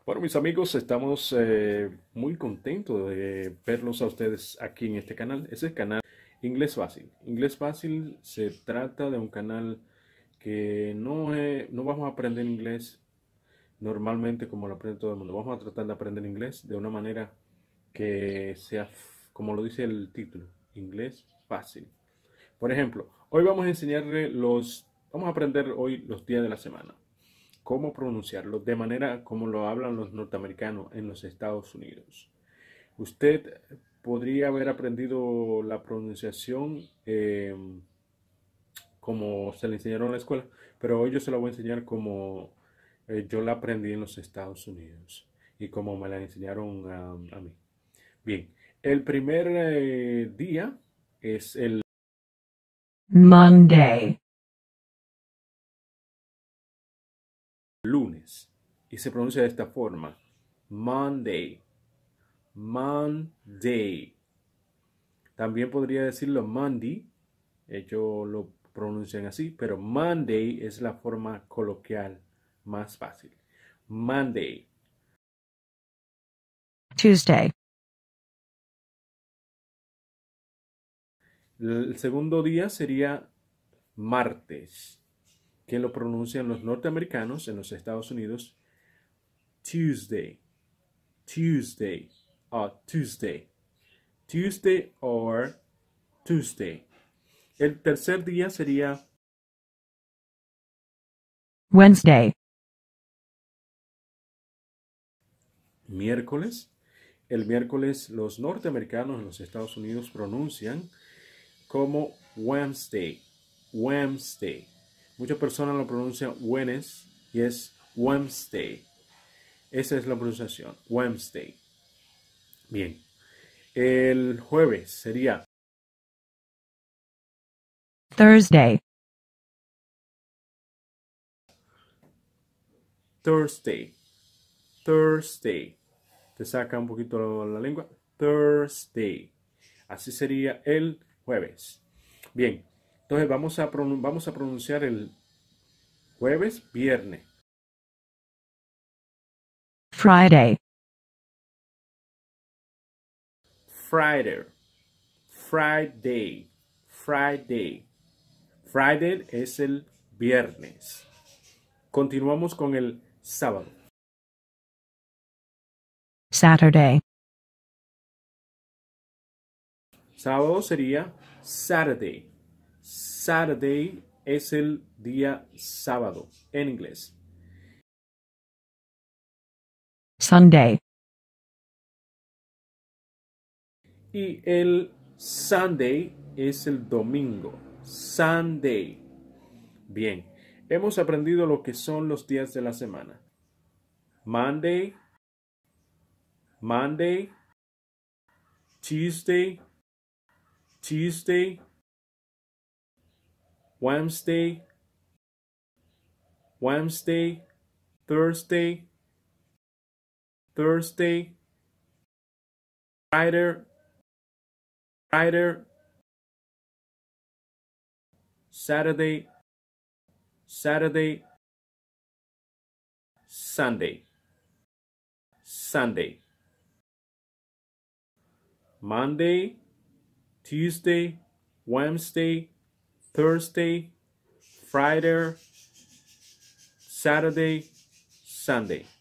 Bueno, mis amigos, estamos muy contentos de verlos a ustedes aquí en este canal. Es el canal Inglés Fácil. Inglés Fácil se trata de un canal que no vamos a aprender inglés normalmente como lo aprende todo el mundo. Vamos a tratar de aprender inglés de una manera que sea, como lo dice el título, inglés fácil. Por ejemplo, hoy vamos a vamos a aprender hoy los días de la semana, cómo pronunciarlo de manera como lo hablan los norteamericanos en los Estados Unidos. Usted podría haber aprendido la pronunciación como se le enseñaron en la escuela, pero hoy yo se la voy a enseñar como yo la aprendí en los Estados Unidos y como me la enseñaron a mí. Bien, el primer día es el Monday, lunes y se pronuncia de esta forma: Monday, Monday. También podría decirlo Monday, ellos lo pronuncian así, pero Monday es la forma coloquial más fácil. Monday. Tuesday, El segundo día sería martes, que lo pronuncian los norteamericanos en los Estados Unidos Tuesday, Tuesday, Tuesday, Tuesday or Tuesday. El tercer día sería Wednesday, miércoles. El miércoles los norteamericanos en los Estados Unidos pronuncian como Wednesday, Wednesday. Muchas personas lo pronuncian Wednesday y es Wednesday. Esa es la pronunciación, Wednesday. Bien. El jueves sería Thursday, Thursday, Thursday. Te saca un poquito la lengua. Thursday. Así sería el jueves. Bien. Entonces vamos a pronunciar el jueves, viernes. Friday, Friday, Friday, Friday. Friday es el viernes. Continuamos con el sábado. Saturday, Sábado sería Saturday. Saturday es el día sábado en inglés. Sunday, Y el Sunday es el domingo. Sunday. Bien, hemos aprendido lo que son los días de la semana. Monday, Monday, Tuesday, Tuesday, Wednesday, Wednesday, Thursday, Thursday, Friday, Friday, Saturday, Saturday, Sunday, Sunday. Monday, Tuesday, Wednesday, Thursday, Friday, Saturday, Sunday.